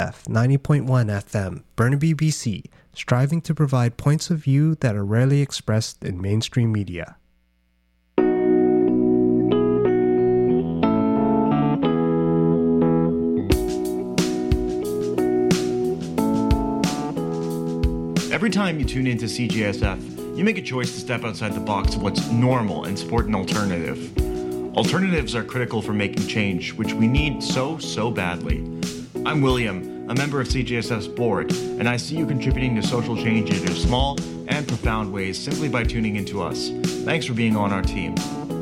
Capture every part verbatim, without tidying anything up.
F ninety point one F M, Burnaby, B C, striving to provide points of view that are rarely expressed in mainstream media. Every time you tune into C J S F, you make a choice to step outside the box of what's normal and support an alternative. Alternatives are critical for making change, which we need so, so badly. I'm William, a member of C J S F's board, and I see you contributing to social change in either small and profound ways simply by tuning into us. Thanks for being on our team.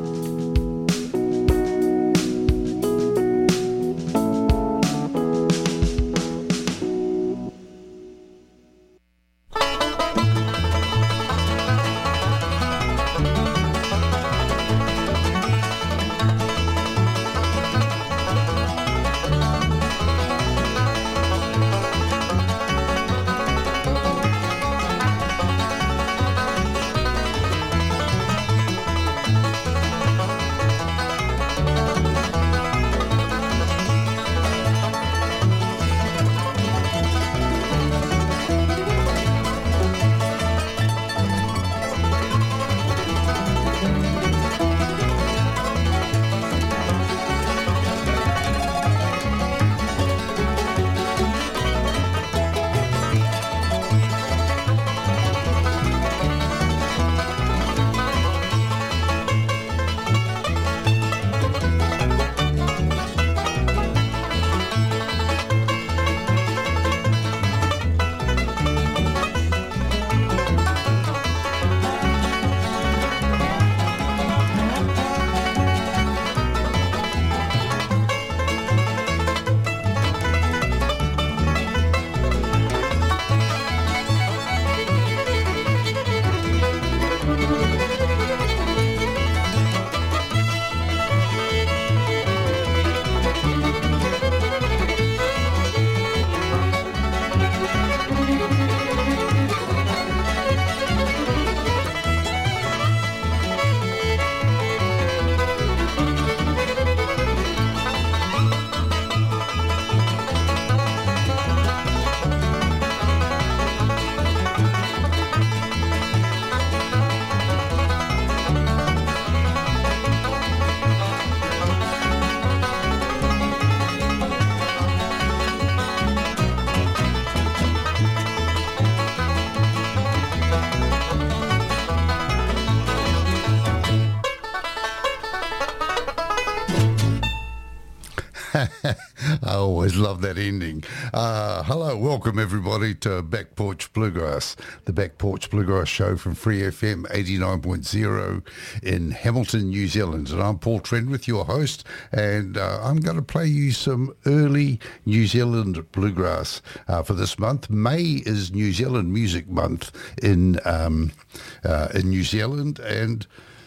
I always love that ending. Uh, hello, welcome everybody to Back Porch Bluegrass, the Back Porch Bluegrass show from Free F M eighty-nine point zero in Hamilton, New Zealand. And I'm Paul Trenwith, your host, and uh, I'm going to play you some early New Zealand bluegrass uh, for this month. May is New Zealand Music Month in um, uh, in New Zealand, and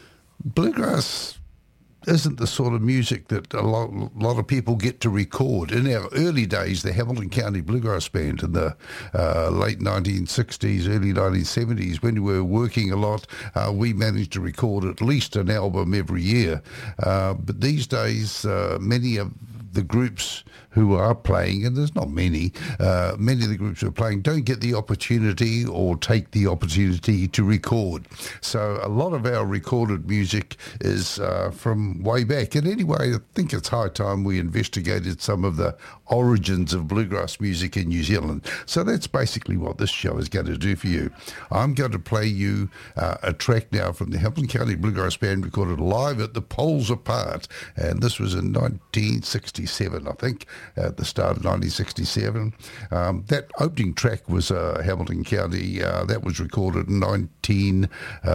bluegrass isn't the sort of music that a lot, a lot of people get to record. In our early days, the Hamilton County Bluegrass Band in the uh, late nineteen sixties, early nineteen seventies, when we were working a lot, uh, we managed to record at least an album every year. Uh, but these days, uh, many of the groups who are playing, and there's not many, uh, many of the groups who are playing don't get the opportunity or take the opportunity to record. So a lot of our recorded music is uh, from way back. And anyway, I think it's high time we investigated some of the origins of bluegrass music in New Zealand. So that's basically what this show is going to do for you. I'm going to play you uh, a track now from the Hamilton County Bluegrass Band recorded live at the Poles Apart. And this was in nineteen sixty-seven, I think. At the start of nineteen sixty-seven. Um, that opening track was uh, Hamilton County. Uh, that was recorded in nineteen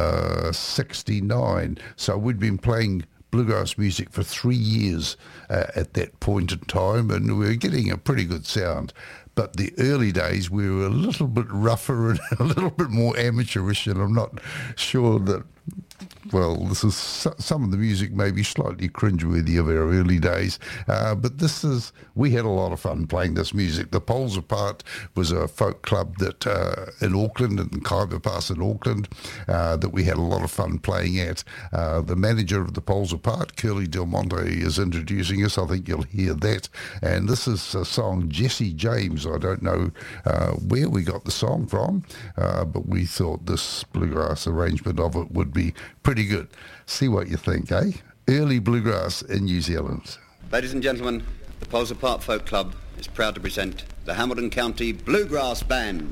sixty-nine. So we'd been playing bluegrass music for three years uh, at that point in time, and we were getting a pretty good sound. But the early days, we were a little bit rougher and a little bit more amateurish, and I'm not sure that well, this is some of the music maybe slightly cringeworthy of our early days, uh, but this is, we had a lot of fun playing this music. The Poles Apart was a folk club that uh, in Auckland, in Kaiba Pass in Auckland, uh, that we had a lot of fun playing at. Uh, the manager of the Poles Apart, Curly Del Monte, is introducing us. I think you'll hear that. And this is a song, Jesse James. I don't know uh, where we got the song from, uh, but we thought this bluegrass arrangement of it would be pretty good. See what you think, eh? Early bluegrass in New Zealand. Ladies and gentlemen, the Poles Apart Folk Club is proud to present the Hamilton County Bluegrass Band.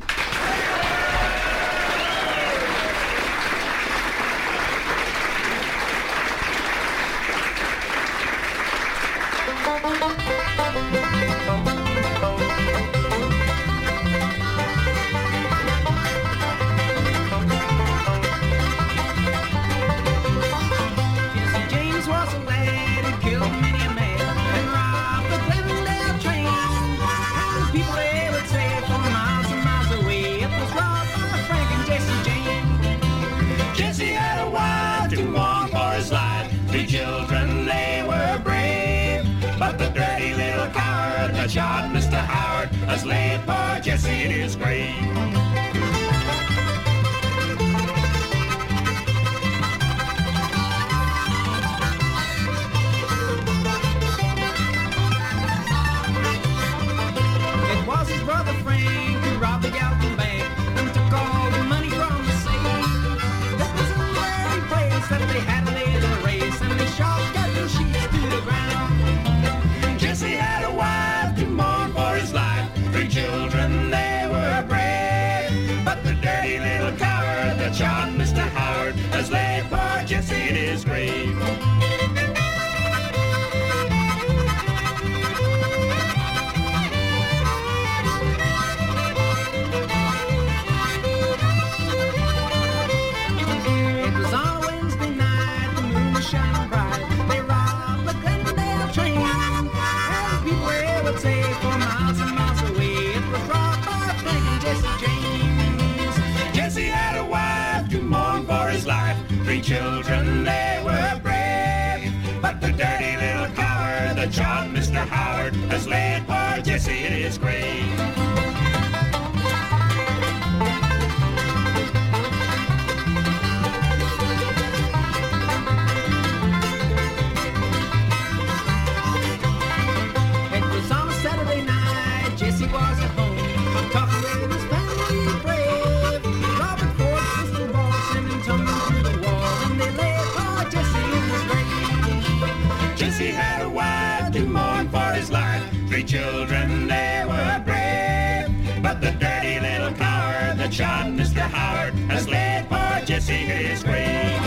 Shot Mister Howard has laid poor Jesse in his grave. It was his brother Frank who robbed the Galvin Bank and took all the money from the safe. That was a very place that they had a little race, and they shot cattle sheets to the ground. Jesse had a wife to mourn for his life, three children, they were brave. But the dirty little coward that shot Mister Howard has laid poor Jesse in his grave. It was on a Wednesday night, the moon was shining bright. They robbed the Glendale train, and people there would say for miles and miles away it was robbed by Frank and Jesse James. Jesse had a wife to mourn for his life, three children, they were brave. But the dirty little coward that shot Mister Howard has laid poor Jesse in his grave. Children, they were brave, but the dirty little coward that shot Mister Howard has laid poor Jesse in his grave.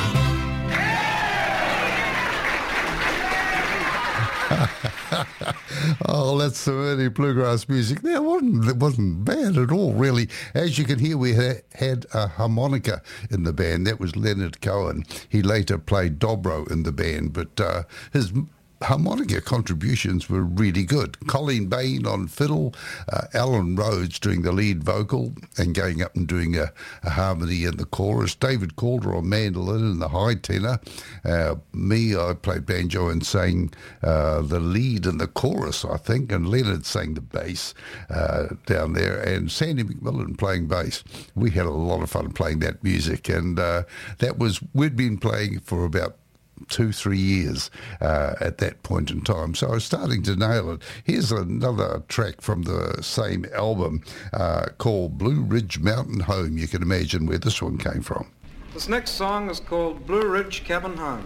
Oh, that's some early bluegrass music. Now, it wasn't, it wasn't bad at all, really. As you can hear, we ha- had a harmonica in the band. That was Leonard Cohen. He later played dobro in the band, but uh, his harmonica contributions were really good. Colleen Bain on fiddle, uh, Alan Rhodes doing the lead vocal and going up and doing a, a harmony in the chorus, David Calder on mandolin and the high tenor. Uh, me, I played banjo and sang uh, the lead in the chorus, I think, and Leonard sang the bass uh, down there, and Sandy McMillan playing bass. We had a lot of fun playing that music, and uh, that was, we'd been playing for about two, three years uh, at that point in time. So I was starting to nail it. Here's another track from the same album uh, called Blue Ridge Mountain Home. You can imagine where this one came from. This next song is called Blue Ridge Cabin Home.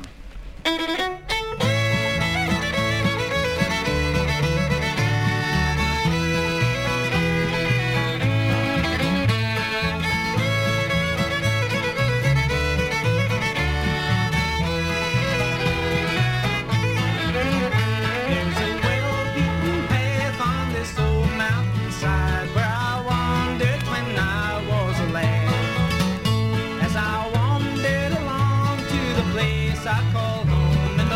I call home and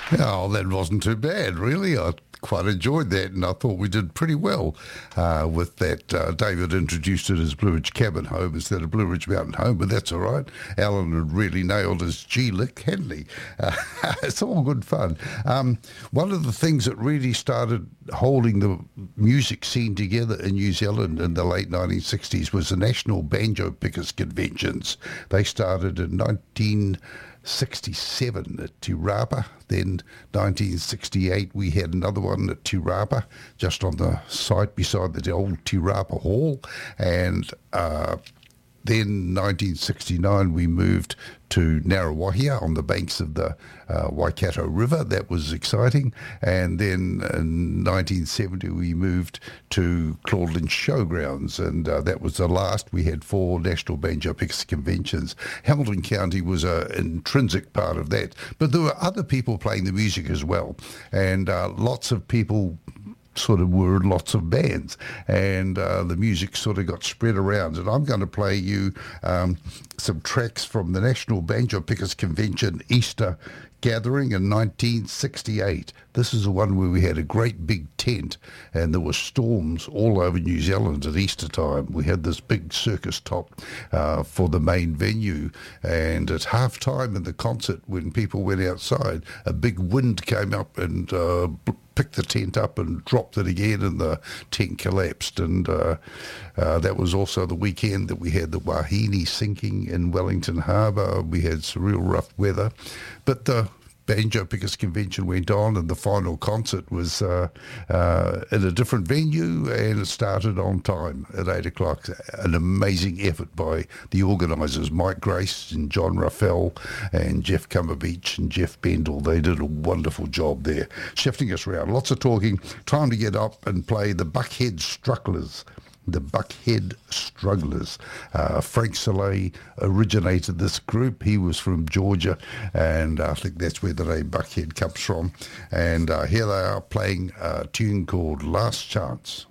Oh, that wasn't too bad, really. I quite enjoyed that, and I thought we did pretty well uh, with that. Uh, David introduced it as Blue Ridge Cabin Home instead of Blue Ridge Mountain Home, but that's all right. Alan had really nailed his G-lick, hadn't he? Uh, it's all good fun. Um, one of the things that really started holding the music scene together in New Zealand in the late nineteen sixties was the National Banjo Pickers Conventions. They started in nineteen sixty-seven at Te Rapa. Then nineteen sixty-eight we had another one at Te Rapa, just on the site beside the old Te Rapa Hall. And uh, then nineteen sixty-nine we moved to Ngaruawahia on the banks of the uh, Waikato River. That was exciting. And then in nineteen seventy we moved to Claudeland Showgrounds, and uh, that was the last. We had four National Banjo Pickers conventions. Hamilton County was an intrinsic part of that, but there were other people playing the music as well, and uh, lots of people sort of were in lots of bands, and uh, the music sort of got spread around. And I'm going to play you um, some tracks from the National Banjo Pickers Convention Easter gathering in nineteen sixty-eight. This is the one where we had a great big tent and there were storms all over New Zealand at Easter time. We had this big circus top uh, for the main venue, and at half time in the concert, when people went outside, a big wind came up and uh, picked the tent up and dropped it again, and the tent collapsed. And uh, uh, that was also the weekend that we had the Wahine sinking in Wellington Harbour. We had some real rough weather, but the Banjo Pickers Convention went on, and the final concert was uh, uh, in a different venue, and it started on time at eight o'clock. An amazing effort by the organisers, Mike Grace and John Raffel and Jeff Cumberbeach and Jeff Bendel. They did a wonderful job there, shifting us around. Lots of talking. Time to get up and play the Buckhead Strugglers. The Buckhead Strugglers. Uh, Frank Soleil originated this group. He was from Georgia, and I think that's where the name Buckhead comes from. And uh, here they are playing a tune called Last Chance.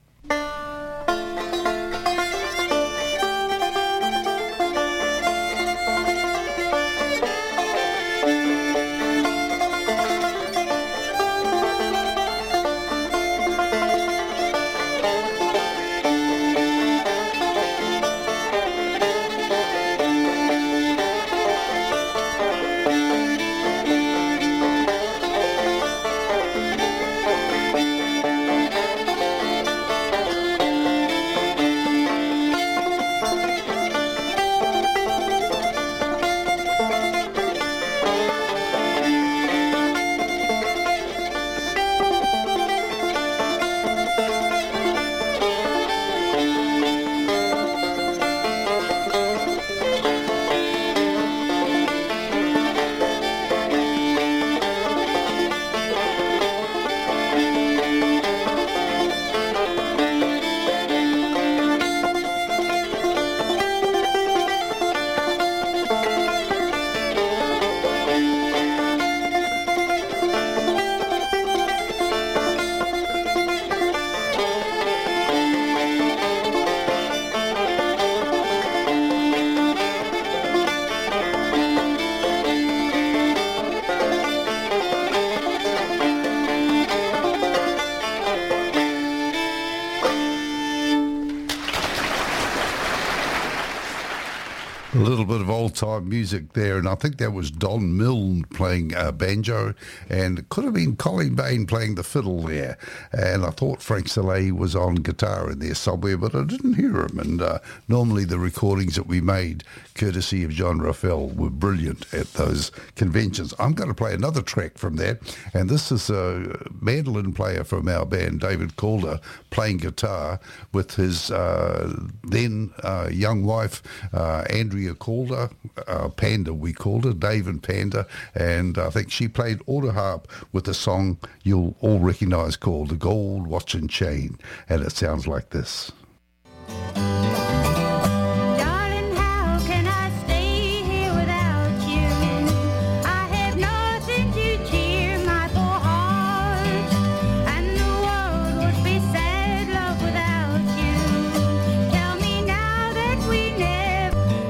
A little bit of old-time music there, and I think that was Don Milne playing uh, banjo, and it could have been Colin Bain playing the fiddle there. And I thought Frank Soleil was on guitar in there somewhere, but I didn't hear him. And uh, normally the recordings that we made, courtesy of John Raffel, were brilliant at those conventions. I'm going to play another track from that, and this is a mandolin player from our band, David Calder, playing guitar with his uh, then uh, young wife, uh, Andrea Calder, uh, Panda we called her, Dave and Panda, and I think she played auto harp with a song you'll all recognise called The Gold Watch and Chain, and it sounds like this.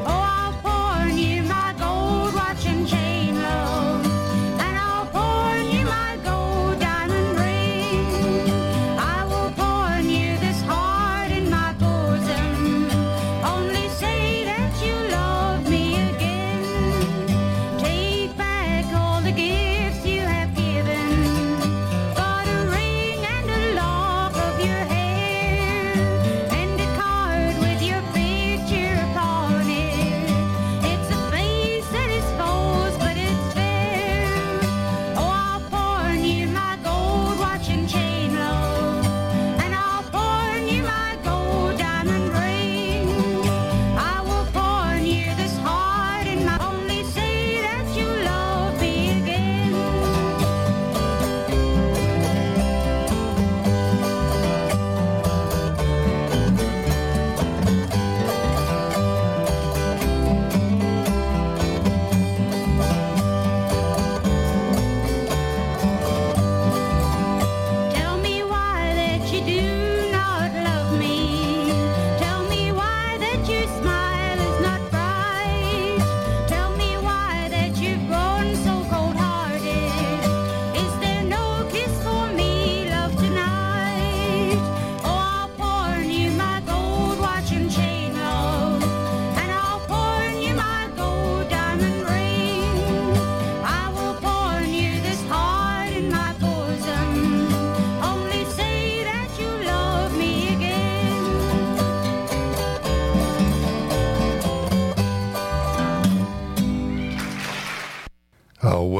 Chain love, and I'll pour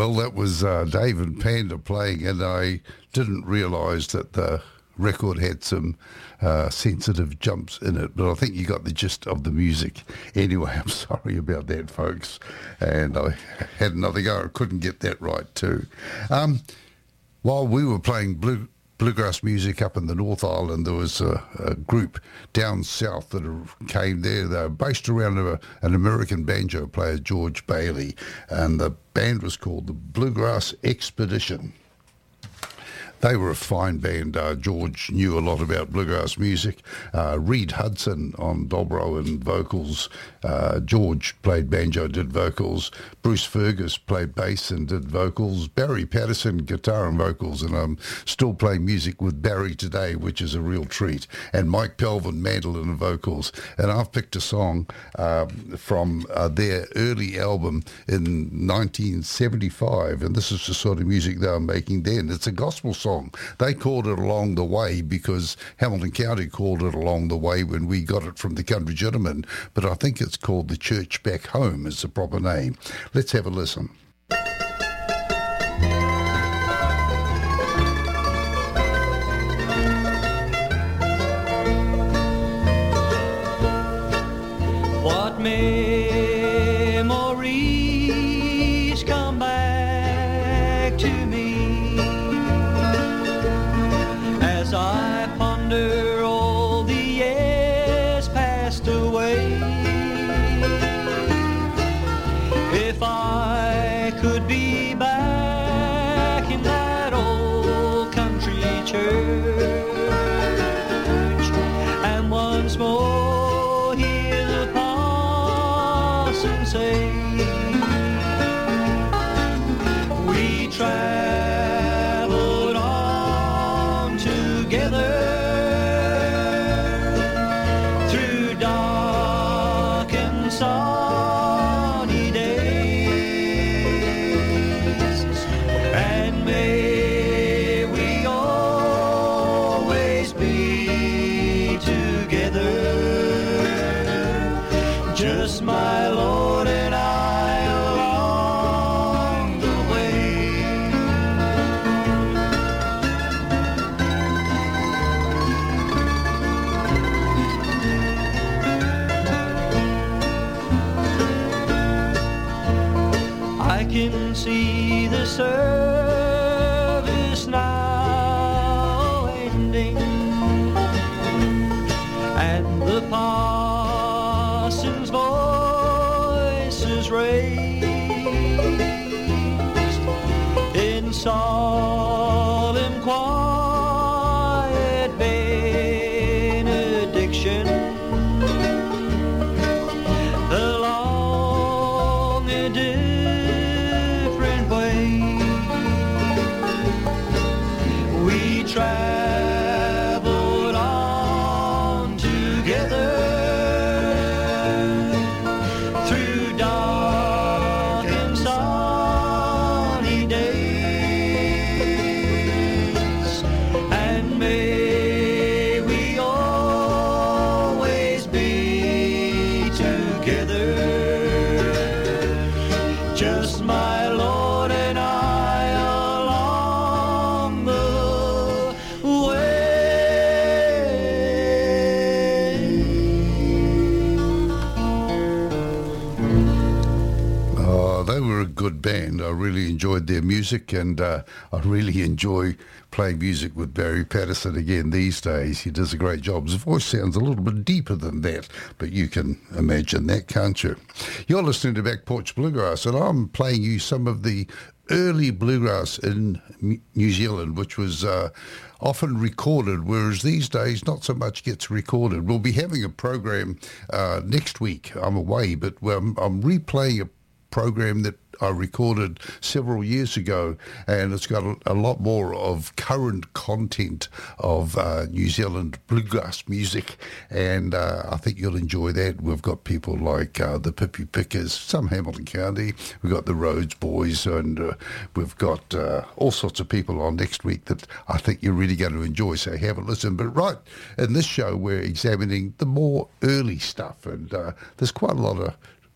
well, that was uh, Dave and Panda playing, and I didn't realise that the record had some uh, sensitive jumps in it, but I think you got the gist of the music. Anyway, I'm sorry about that, folks, and I had another go. I couldn't get that right too. Um, while we were playing blue, bluegrass music up in the North Island, there was a, a group down south that came there. They were based around a, an American banjo player, George Bailey, and the band was called the Bluegrass Expedition. They were a fine band. Uh, George knew a lot about bluegrass music. Uh, Reed Hudson on dobro and vocals. Uh, George played banjo, did vocals. Bruce Fergus played bass and did vocals. Barry Patterson, guitar and vocals. And I'm still playing music with Barry today, which is a real treat. And Mike Pelvin, mandolin and vocals. And I've picked a song uh, from uh, their early album in nineteen seventy-five. And this is the sort of music they were making then. It's a gospel song. They called it Along the Way because Hamilton County called it Along the Way when we got it from the Country Gentlemen, but I think it's called The Church Back Home is the proper name. Let's have a listen. What memories come back to me as I ponder all the years passed away. If I could be back in that old country church and once more hear the parson say, we traveled on together through dark and sunny days, and may we always be together, just my Lord and I along the way. I can see the service now ending, and the parson's voice is raised in solemn quiet benediction along a different way. We traveled on together through dark and sunny days, and may we always be together, just my Lord and I along the way. Oh, they were a good band. I really enjoyed their music, and uh, I really enjoy playing music with Barry Patterson again these days. He does a great job. His voice sounds a little bit deeper than that, but you can imagine that, can't you? You're listening to Back Porch Bluegrass, and I'm playing you some of the early bluegrass in M- New Zealand, which was uh, often recorded, whereas these days not so much gets recorded. We'll be having a program uh, next week. I'm away, but um, I'm replaying a program that I recorded several years ago, and it's got a, a lot more of current content of uh, New Zealand bluegrass music, and uh, I think you'll enjoy that. We've got people like uh, the Pippi Pickers, some Hamilton County, we've got the Rhodes Boys, and uh, we've got uh, all sorts of people on next week that I think you're really going to enjoy, so have a listen. But right, in this show we're examining the more early stuff, and uh, there's quite a lot of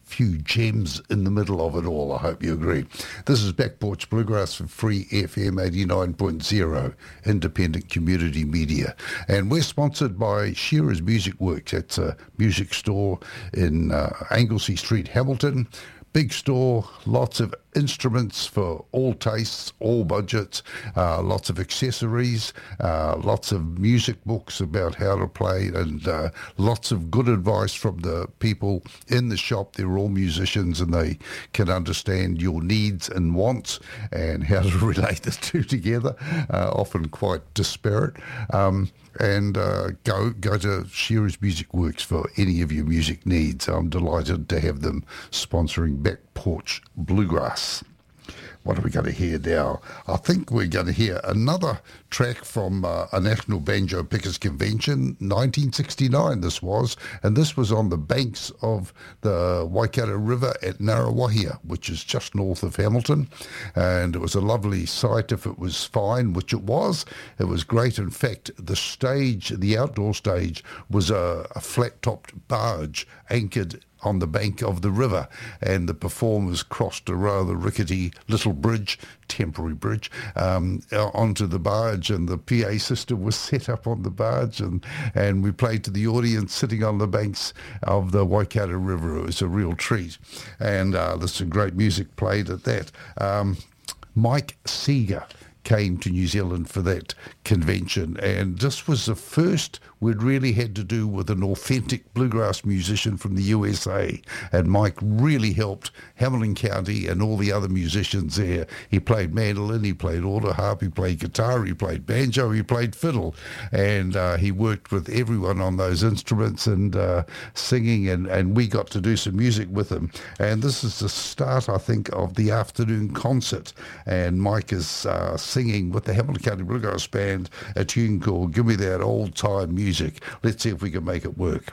few gems in the middle of it all. I hope you agree. This is Back Porch Bluegrass for Free F M eighty-nine point oh, independent community media. And we're sponsored by Shearer's Music Works. It's a music store in uh, Anglesey Street, Hamilton. Big store, lots of instruments for all tastes, all budgets, uh, lots of accessories, uh, lots of music books about how to play, and uh, lots of good advice from the people in the shop. They're all musicians and they can understand your needs and wants and how to relate the two together, uh, often quite disparate. Um, and uh, go go to Shearer's Music Works for any of your music needs. I'm delighted to have them sponsoring Back Porch Bluegrass. What are we going to hear now? I think we're going to hear another track from uh, a National Banjo Pickers Convention, nineteen sixty-nine this was, and this was on the banks of the Waikato River at Ngaruawahia, which is just north of Hamilton, and it was a lovely sight if it was fine, which it was. It was great. In fact, the stage, the outdoor stage, was a, a flat-topped barge anchored on the bank of the river, and the performers crossed a rather rickety little bridge, temporary bridge, um, onto the barge, and the P A system was set up on the barge, and, and we played to the audience sitting on the banks of the Waikato River. It was a real treat, and uh, there's some great music played at that. Um, Mike Seeger came to New Zealand for that convention, and this was the first we'd really had to do with an authentic bluegrass musician from the U S A, and Mike really helped Hamilton County and all the other musicians there. He played mandolin, he played auto harp, he played guitar, he played banjo, he played fiddle, and uh, he worked with everyone on those instruments and uh, singing, and, and we got to do some music with him. And this is the start, I think, of the afternoon concert, and Mike is uh, singing with the Hamilton County Bluegrass Band a tune called Give Me That Old Time Music. Let's see if we can make it work.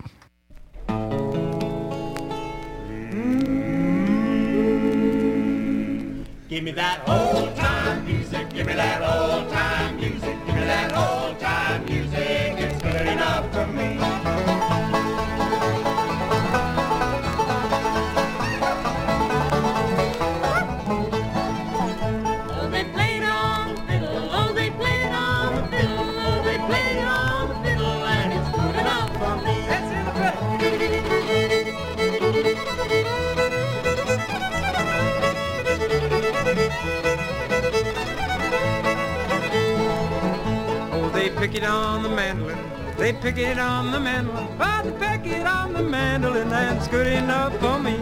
Give me that old time music, give me that old time music, give me that old time music, it's good enough for me. Oh, they played on the fiddle, oh, they played on the fiddle, oh, they played on the fiddle, and it's good enough for me. That's in the Oh, they pick it on the mandolin. They pick it on the mandolin. Oh, they pick it on the mandolin. That's good enough for me.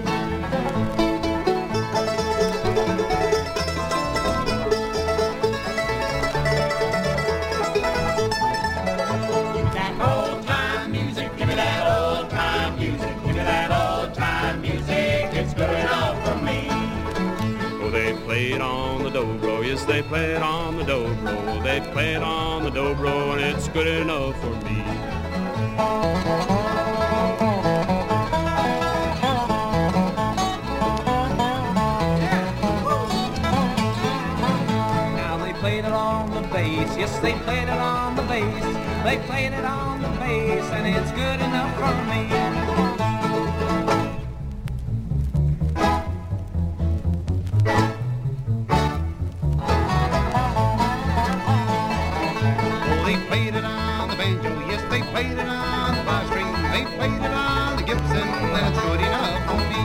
Give me that old time music, give me that old time music, give me that old time music, it's good enough for me. Oh, they played on the dobro, yes, they played on the dobro. They played on the dobro, and it's good enough for me. Now they played it on the bass. Yes, they played it on the bass. They played it on the bass, and it's good enough for me. Oh, they played it on the banjo, yes, they played it on the bar string, they played it on the Gibson, and it's good enough for me.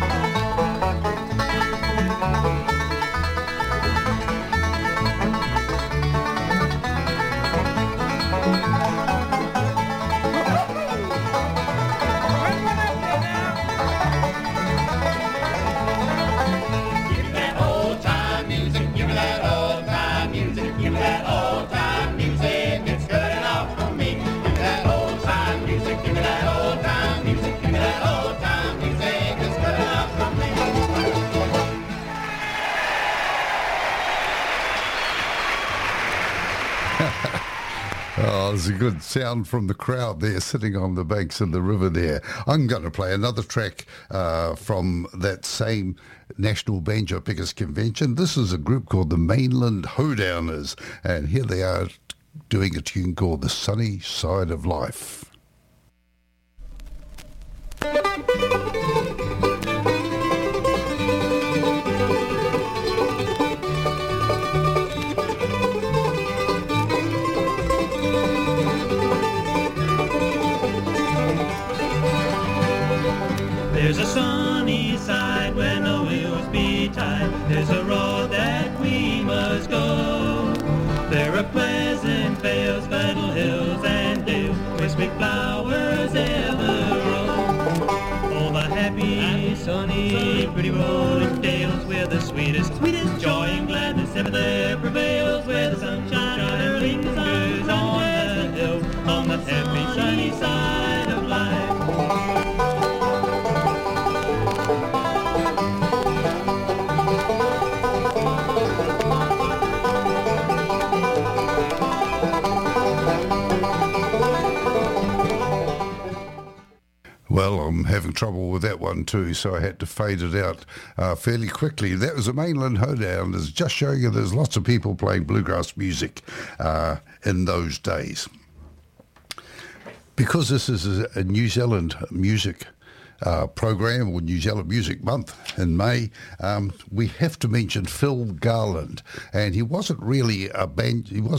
Give me that old time music, give me that old time music, give me that old time music, it's good enough for me. Give me that old time music, give me that old time music, give me that old time music, it's good enough for me. Oh, there's a good sound from the crowd there sitting on the banks of the river there. I'm going to play another track uh, from that same National Banjo Pickers Convention. This is a group called the Mainland Hoedowners, and here they are doing a tune called The Sunny Side of Life. There's a sunny side where no wheels be tied. There's a road that we must go. There are pleasant vales, fertile hills and dales, where sweet flowers ever grow. All the happy, happy, sunny, pretty rolling dales, where the sweetest, sweetest joy and gladness ever there prevails, where the sunshine lingers on the hill, on the happy, sunny side of life. Well, I'm having trouble with that one too, so I had to fade it out uh, fairly quickly. That was a Mainland Hoedown. It's just showing you there's lots of people playing bluegrass music uh, in those days. Because this is a, a New Zealand music uh, program, or New Zealand Music Month in May, um, we have to mention Phil Garland. And he wasn't really a band, he wasn't